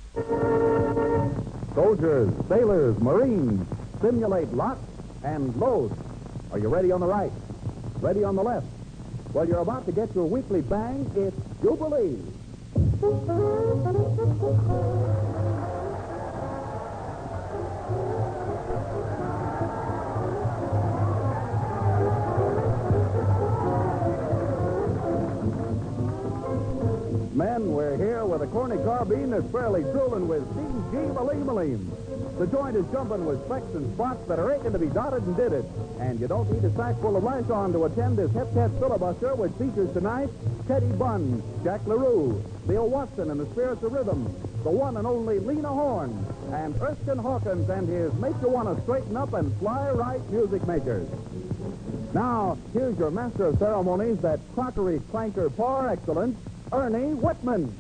Soldiers, sailors, Marines, simulate lock and load. Are you ready on the right? Ready on the left? Well, you're about to get your weekly bang. It's Jubilee. Men, we're here with a corny carbine that's fairly drooling with C.G. Malim. The joint is jumping with specks and spots that are aching to be dotted and ditted. And you don't need a sack full of rice on to attend this hep-cat filibuster, which features tonight Teddy Bunn, Jack LaRue, Bill Watson and the Spirits of Rhythm, the one and only Lena Horne, and Erskine Hawkins and his Make You Want to Straighten Up and Fly Right music makers. Now, here's your master of ceremonies, that crockery clanker par excellence, Ernie Whitman.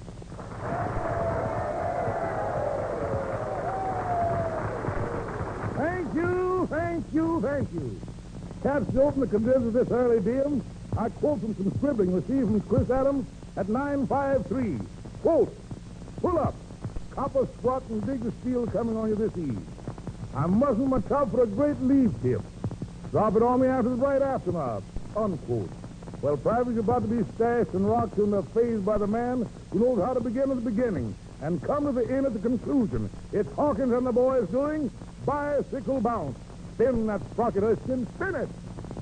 Thank you, thank you, thank you. Caps open the condensed of this early diem. I quote from some scribbling received from Chris Adams at 953. Quote, pull up. Copper squat and dig the steel coming on you this eve. I'm muzzling my top for a great leave tip. Drop it on me after the bright aftermath. Unquote. Well, Private's about to be stashed and rocked in the face by the man who knows how to begin at the beginning and come to the end at the conclusion. It's Hawkins and the boys doing Bicycle Bounce. Spin that sprocket, Erskine, spin it.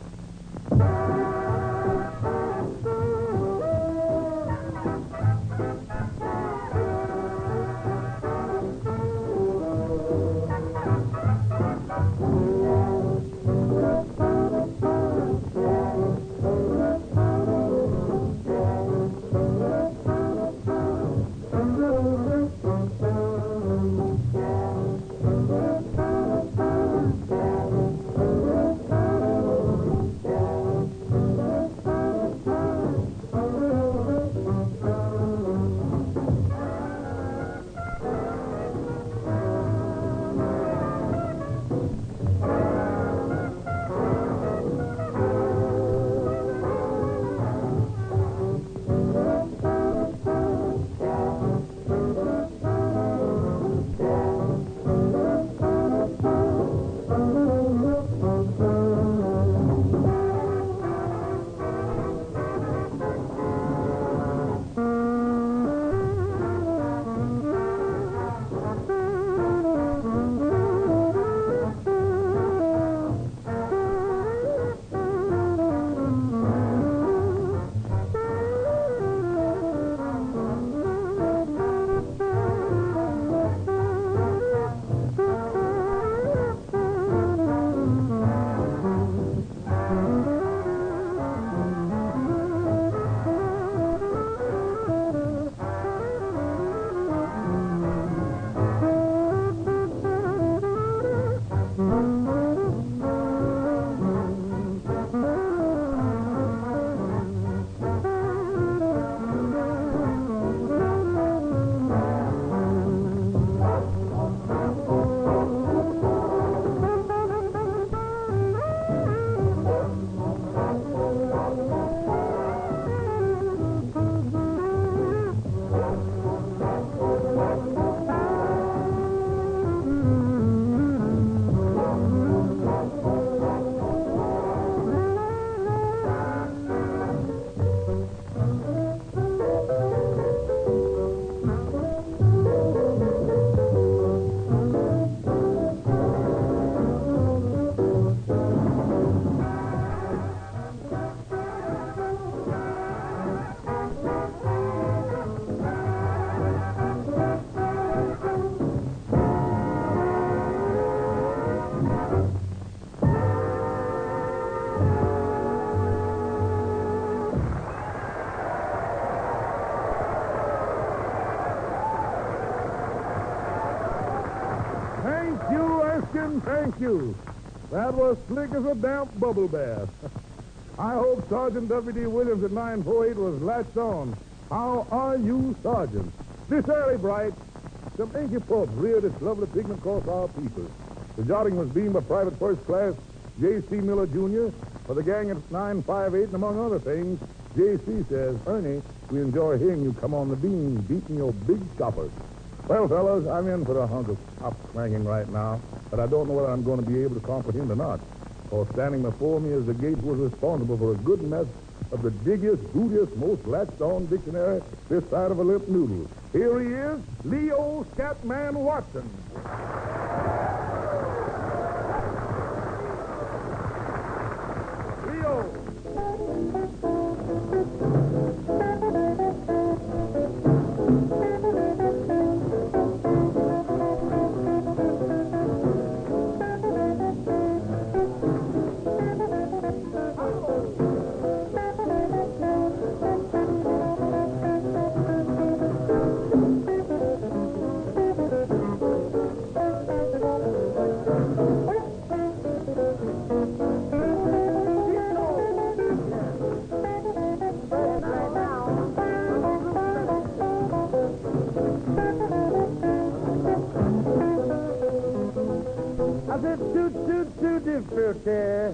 Thank you. That was slick as a damp bubble bath. I hope Sergeant W.D. Williams at 948 was latched on. How are you, Sergeant? This early bright, some inky pups reared its lovely pigment across our people. The jotting was beamed by Private First Class J.C. Miller, Jr. for the gang at 958, and among other things, J.C. says, Ernie, we enjoy hearing you come on the beam beating your big choppers. Well, fellas, I'm in for a hunk of top cranking right now, but I don't know whether I'm going to be able to comprehend or not. For standing before me is the gate was responsible for a good mess of the diggiest, bootiest, most latched-on dictionary this side of a limp noodle. Here he is, Leo Scatman Watson. Leo. I said, toot, fruity.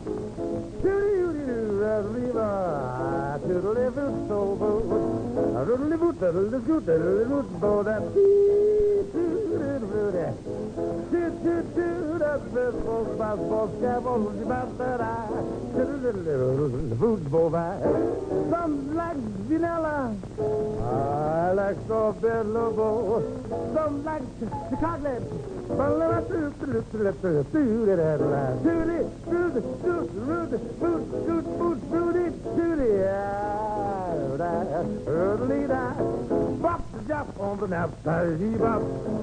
Some like vanilla. I like strawberry lobo. Some like chocolate. Bop the jump on the nap, tidy bop.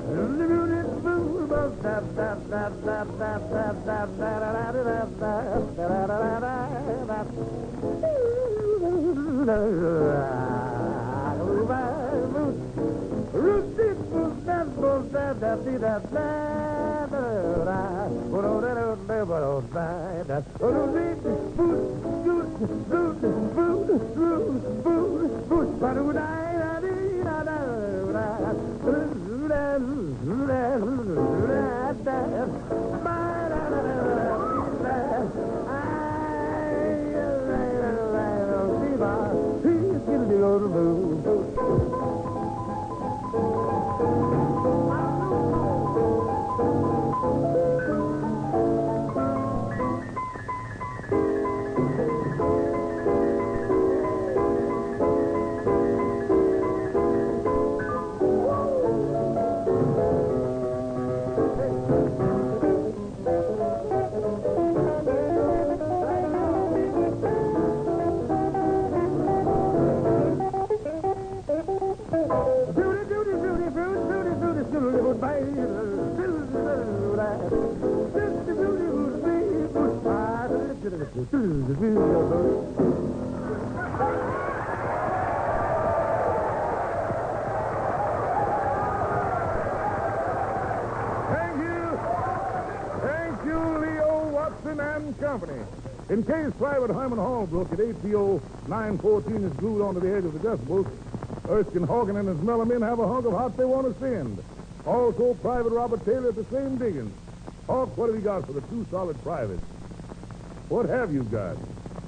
Thank you, Leo Watson and Company. In case Private Hyman Holbrook at ATO 914 is glued onto the edge of the decibels, Erskine Hogan and his mellow have a hunk of hot they want to send. Also, Private Robert Taylor at the same diggings. Hawk, what have you got for the two solid privates? What have you got?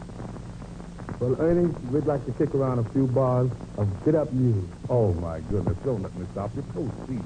Well, Ernie, we'd like to kick around a few bars of Get Up News. Oh, my goodness. Don't let me stop you. Proceed.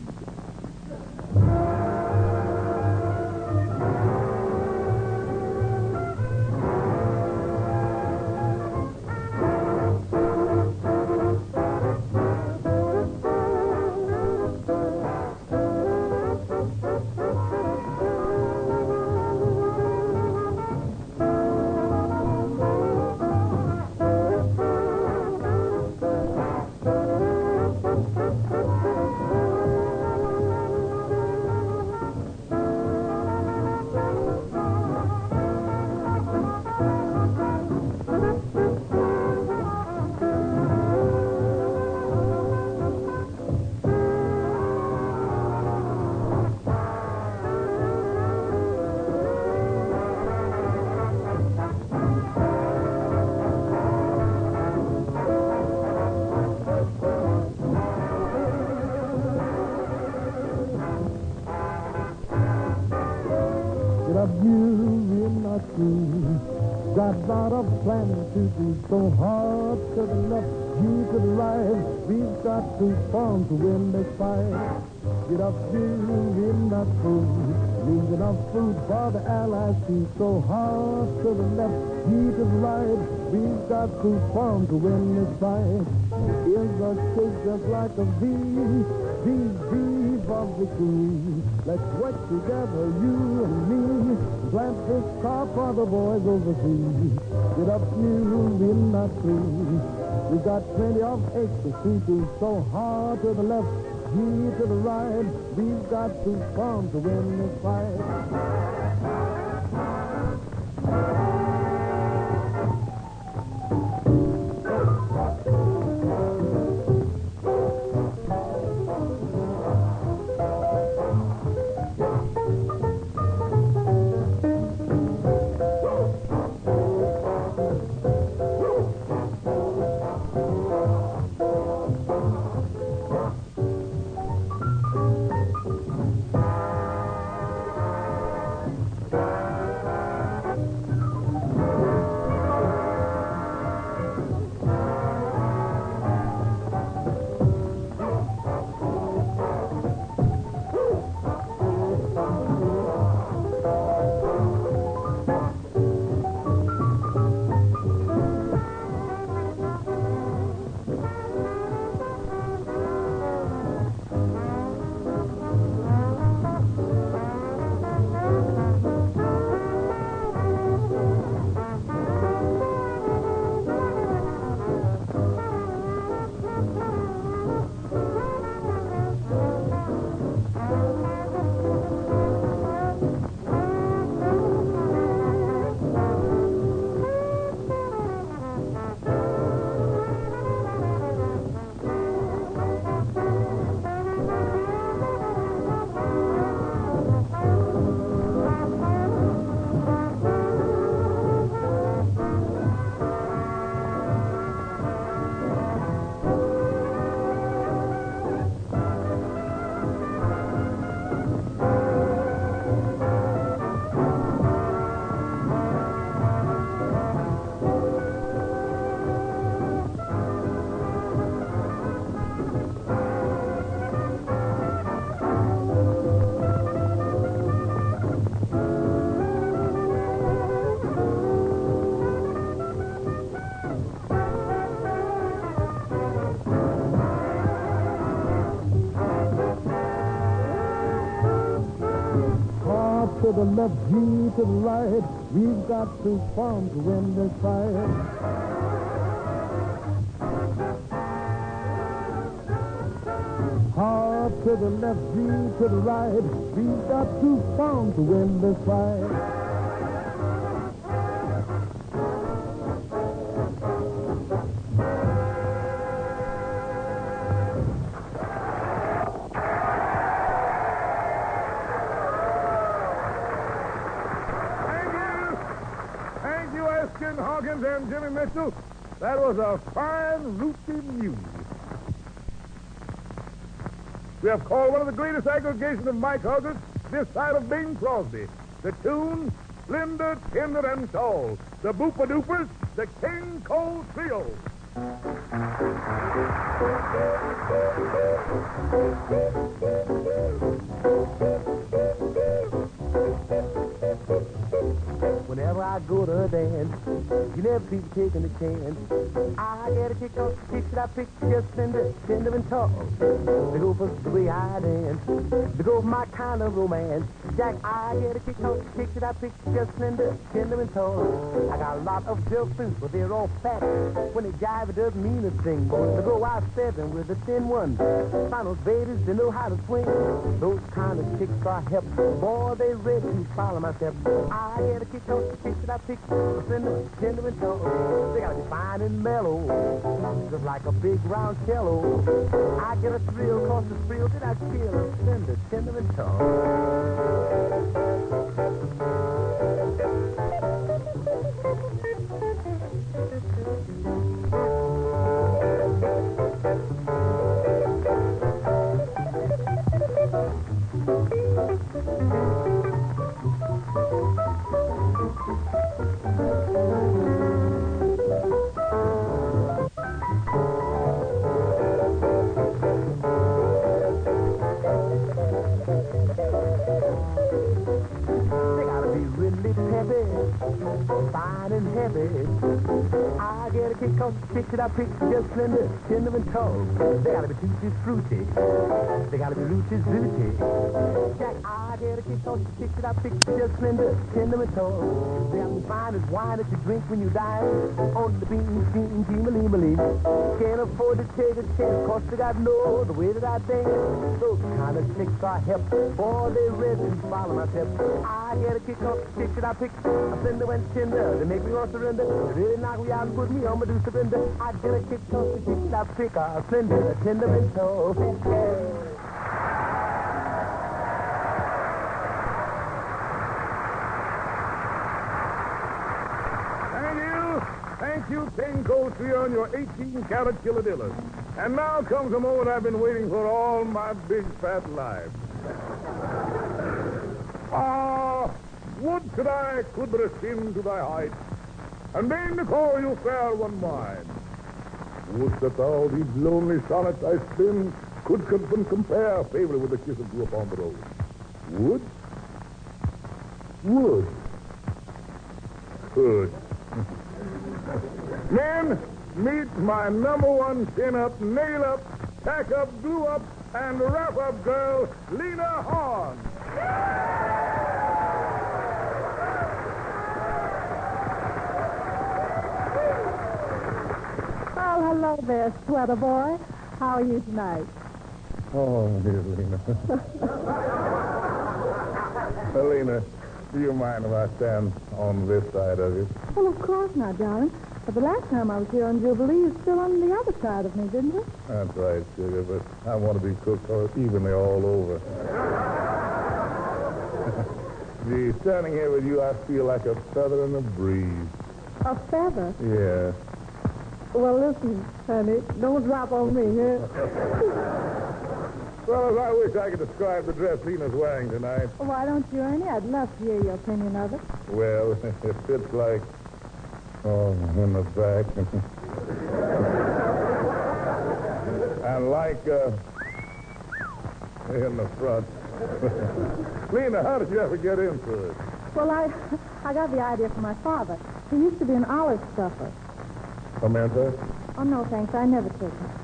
Got a lot of planning to do, so hard to the left, G to the right. We've got to form to win this fight. Get up, you enough food. Leave enough food for the Allies to so hard to the left, G to the right. We've got to form to win this fight. Is a shape just like a V, V, V for victory. Let's work together, you and me. Plant this car for the boys overseas. Get up, you, we're not free. We've got plenty of eggs to see to so hard to the left, G to the right. We've got to form to win this fight. To the left, G to the right. We've got to form to win this fight. Hard to the left, G to the right. We've got to form to win this fight. Hawkins and Jimmy Mitchell. That was a fine rooty mule. We have called one of the greatest aggregations of Mike Huggers this side of Bing Crosby. The tune, Slender, Tender, and Tall. The Boopa Doopers, the King Cole Trio. Whenever I go to a dance, you never see me taking a chance. I get a kick off the kicks that I pick, just tender and tall. They go for the way I dance. They go for my kind of romance. Jack, I get a kick off the kicks that I pick, just tender and tall. I got a lot of girlfriends, but they're all fat. When they jive, it doesn't mean a thing. But when they go out stepping with a thin one, find those babies, they know how to swing. Those kind of chicks are hep. Boy, they ready to follow my steps. I get a kick off the kicks that I pick, tender and tall. They gotta be fine and mellow, just like a big round cello. I get a thrill, cause the thrill that I feel is tender and tall. those chicks that I pick just slender, tender and tall. They gotta be tutti fruity. They gotta be rooty zooty. Jack, I gotta kick those chicks that I pick just slender, tender and tall. They gotta be fine as wine that you drink when you dine. On the bean, Gee-malee. Can't afford to take a chance, cause they got know the way that I dance. Those kind of chicks are hip, boy, they ready to follow my steps. I get a kick off the chicks that I pick. I send them and tender, they make me want to surrender. They really knock me out and put me on my do surrender. I get a kick off the chicks that I pick. I send them a tender and toe. Thank you, King Cole Trio and your 18-carat kilodillers. And now comes the moment I've been waiting for all my big fat life. Would that I could but ascend to thy height, and deign to call you fair one mine. Would that all these lonely sonnets I spin could compare favorably with the kiss of you upon the rose. Would. Good. Men, meet my #1 chin-up, nail-up, tack-up, glue-up, and wrap-up girl, Lena Horne. Oh, hello there, sweater boy. How are you tonight? Oh, dear Lena. Lena, do you mind if I stand on this side of you? Well, of course not, darling. But the last time I was here on Jubilee, you stood on the other side of me, didn't you? That's right, sugar, but I want to be cooked evenly all over. Gee, standing here with you, I feel like a feather in the breeze. A feather? Yeah. Well, listen, honey, don't drop on me, huh? Well, I wish I could describe the dress Lena's wearing tonight. Well, why don't you, Ernie? I'd love to hear your opinion of it. Well, it fits like... Oh, in the back. And like, in the front. Lena, how did you ever get into it? Well, I got the idea from my father. He used to be an olive stuffer. Samantha? Oh, no, thanks. I never took it.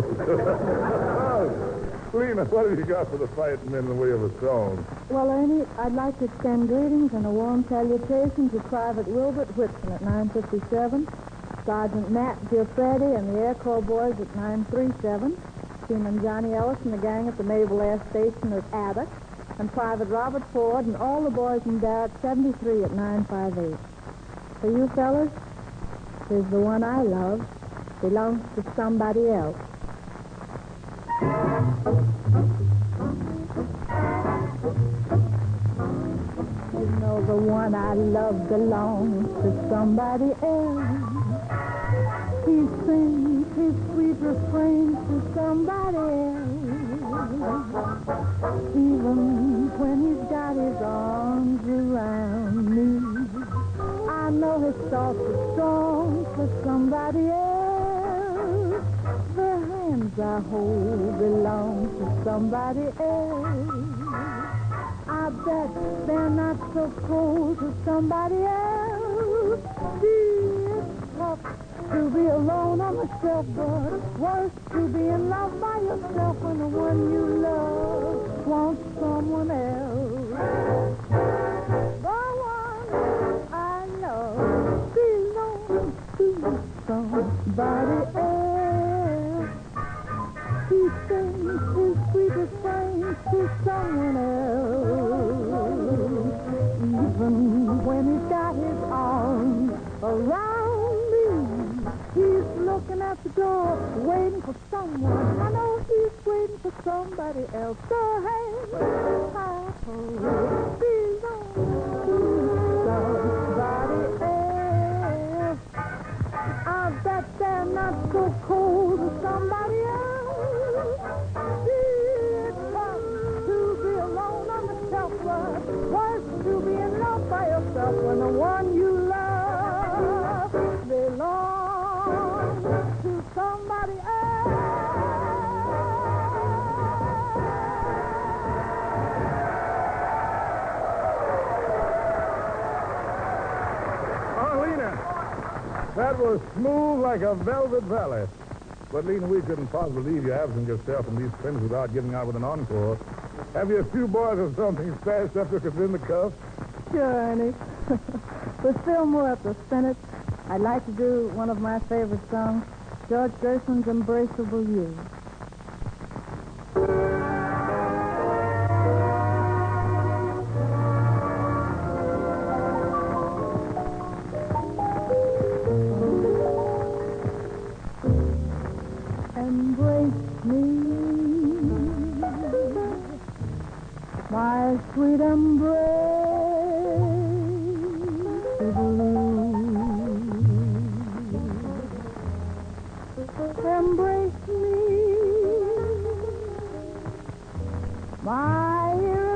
Lena, what have you got for the fighting men in the way of a song? Well, Ernie, I'd like to extend greetings and a warm salutation to Private Wilbert Whitson at 957, Sergeant Matt Giuffretti and the Air Corps boys at 937, Seaman Johnny Ellis and the gang at the Naval Air Station at Addock, and Private Robert Ford and all the boys in Barrack 73 at 958. For you fellas, here's the one I love. Belongs to somebody else. You know the one I love belongs to somebody else. He sings his sweet refrains to somebody else. Even when he's got his arms around me, I know his thoughts are strong for somebody else. The hands I hold belong to somebody else. I bet they're not so cold to somebody else. See, it's tough to be alone on the shelf, but worse to be in love by yourself when the one you love wants someone else. The one I love belongs to somebody else. He sings his sweet refrains to someone else. Even when he's got his arms around me, he's looking at the door, waiting for someone. I know he's waiting for somebody else. The hands I hold belong to somebody else. I bet they're not so cold to somebody else. It's tough to be alone on the shelf, but worse to be in love by yourself when the one you love belongs to somebody else. That was smooth like a velvet valley. But, Lena, we couldn't possibly leave you absent yourself and these friends without giving out with an encore. Have you a few boys or something stashed up that could in the cuff? Sure, Ernie. With Phil Moore at the Senate, I'd like to do one of my favorite songs, George Gershwin's Embraceable You. Embrace me, my sweet embrace me, my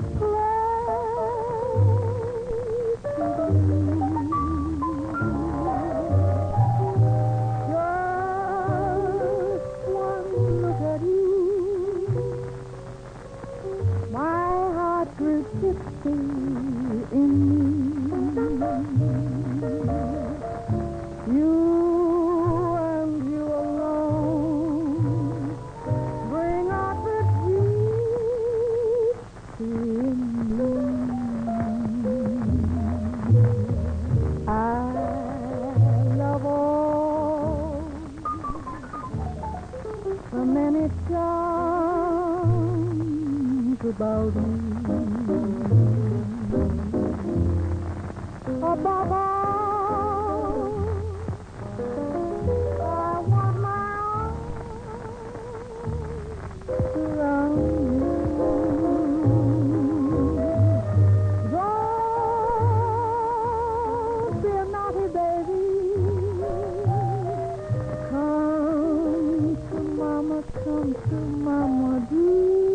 just one look at you, my heart grew tipsy in me. You and you alone bring out the deep in me. I love all the many charms about me. Above all, I want my arms around you. Don't be a naughty baby. Come to Mama, do.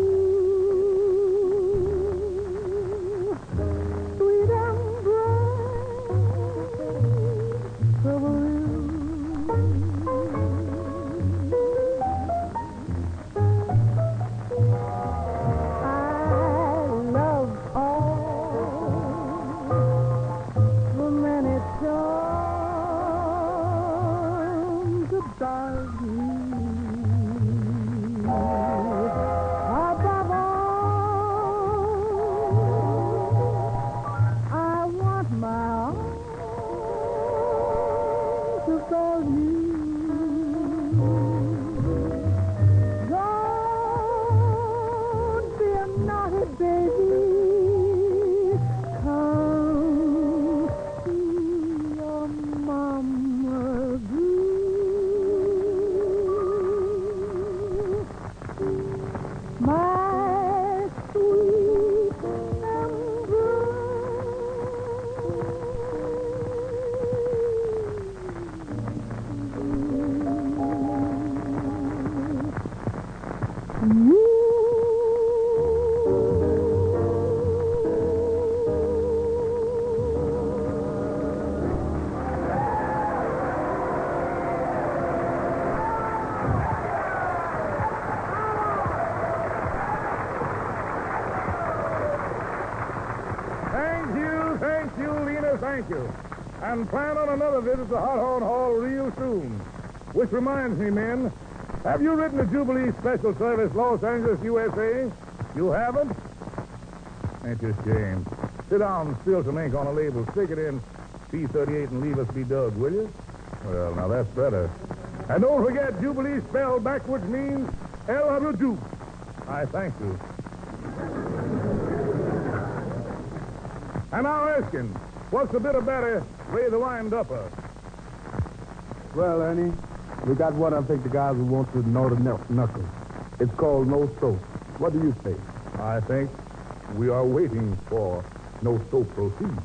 Sweet embrace of you. I love all the many charms about you. Above all, I want my arms about you. Don't be a naughty baby. Come to your mama, do. My sweet embrace. Thank you, Lena, thank you. And plan on another visit to Hot Horn Hall real soon. Which reminds me, men, have you written the Jubilee Special Service, Los Angeles, USA? You haven't? Ain't you ashamed? Sit down and spill some ink on a label. Stick it in P38 and leave us be dug, will you? Well, now that's better. And don't forget, Jubilee spelled backwards means L-W. I thank you. And now, Erskine, what's the bit of better Ray the Wind-Upper? Well, Ernie, we got one I think the guys will want to know the knuckles. It's called No Soap. What do you say? I think we are waiting for No Soap Proceed.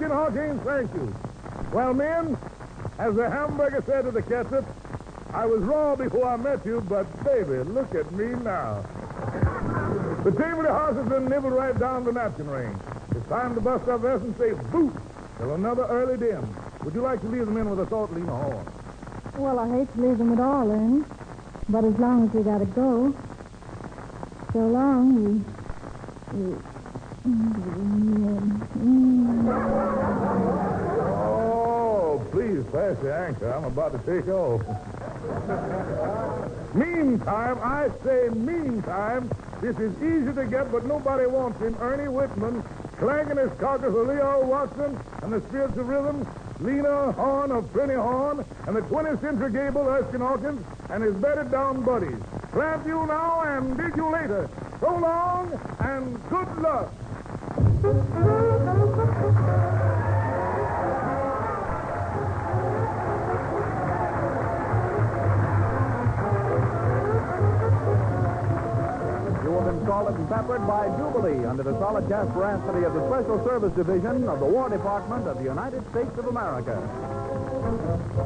Erskine Hawkins, thank you. Well, men, as the hamburger said to the ketchup, I was raw before I met you, but baby, look at me now. The table of the house has been nibbled right down the napkin ring. It's time to bust our vest and say boot till another early dim. Would you like to leave them in with a salt Lena Horn? Well, I hate to leave them at all, Ernie. But as long as we gotta go, so long, Oh, please pass the anchor. I'm about to take off. Meantime, I say meantime, this is easy to get, but nobody wants him. Ernie Whitman, clanking his carcass of Leo Watson and the spirits of rhythm, Lena Horn of Plenty Horn, and the 20th Century Gable, Erskine Hawkins, and his bedded down buddies. Plant you now and dig you later. So long and good luck. You have been salted and peppered by Jubilee under the solid gas veracity of the Special Service Division of the War Department of the United States of America.